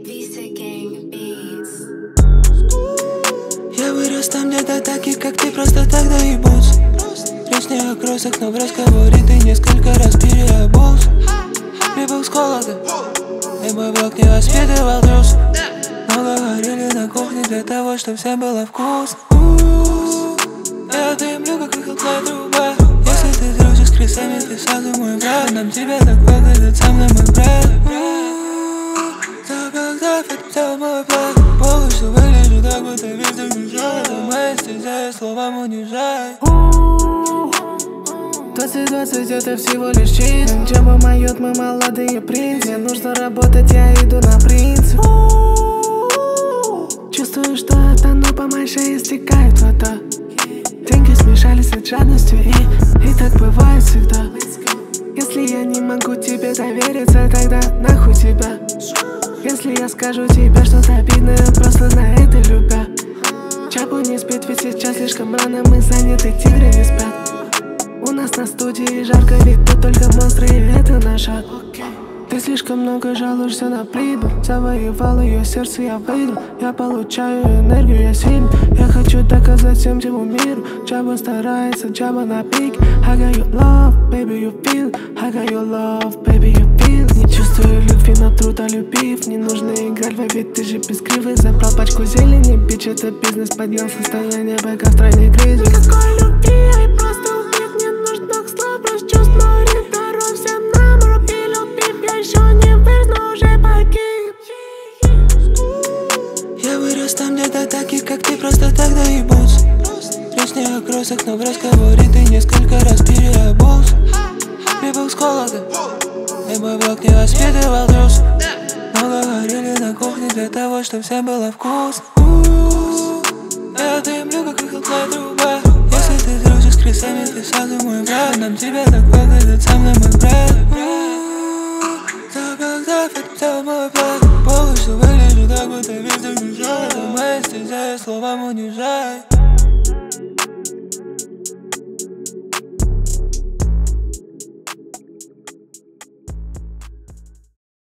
Я вырос там где-то таких, как ты, просто тогда ебутся. Речь не о кроссах, но в разговоре ты несколько раз переобулся. Прибыл с холода, и мой блог не воспитывал трус. Но говорили на кухне для того, чтобы всем было вкусно. Я дымлю, как выхлопная труба. Если ты дружишь с крысами, ты сразу мой враг. Нам тебя так выглядит сам на мой брат. Запах это мой план. Полностью выгляжу так, будто везде уезжаю. Это моя стезя, я словам унижаю. 2020 это всего лишь чист. Небо моет, мы молодые принцы. Мне нужно работать, я иду на принцип. Чувствую, что тону по моей шее стекает вода. Деньги смешались от жадностью, и так бывает всегда. Если я не могу тебе довериться, тогда нахуй тебя. Если я скажу тебе что-то обидное, просто знай это любя. Чапу не спит, ведь сейчас слишком рано, мы заняты, тигры не спят. У нас на студии жарко, ведь тут только монстры, и это наш ад. Ты слишком много жалуешься на прибыль. Завоевал ее сердце, я выиграл. Я получаю энергию, я сильный. Я хочу доказать всем всему миру. Джаба старается, Джаба на пик. I got your love, baby, you feel. I got your love, baby, you feel. Не чувствую любви, но трудолюбив. Не нужно играть, ведь ты же бескривый. Забрал пачку зелени, бич, это бизнес. Поднял состояние бэка в стране кризис. Никакой любви, я и просто убит. Не нужно к слов, расчувствую здоров всем нам. Руби, любив, я еще не вырос, но уже погиб. Я вырос там где-то таких, как ты, просто тогда ебутся. Речь не о кроссах, но в разговоре ты несколько раз переобулся. Прибыл с холода, и мой блог не воспитывал трус. Но говорили на кухне для того, чтобы всем было вкусно. Я дымлю, как выхлопная труба. Если ты дружишь с крысами, ты сразу мой враг. Нам тебя так выглядит сам на мой брат. Запах это мой план. Полностью выгляжу так, будто везде уезжаю. Это моя стезя, я словам унижаю.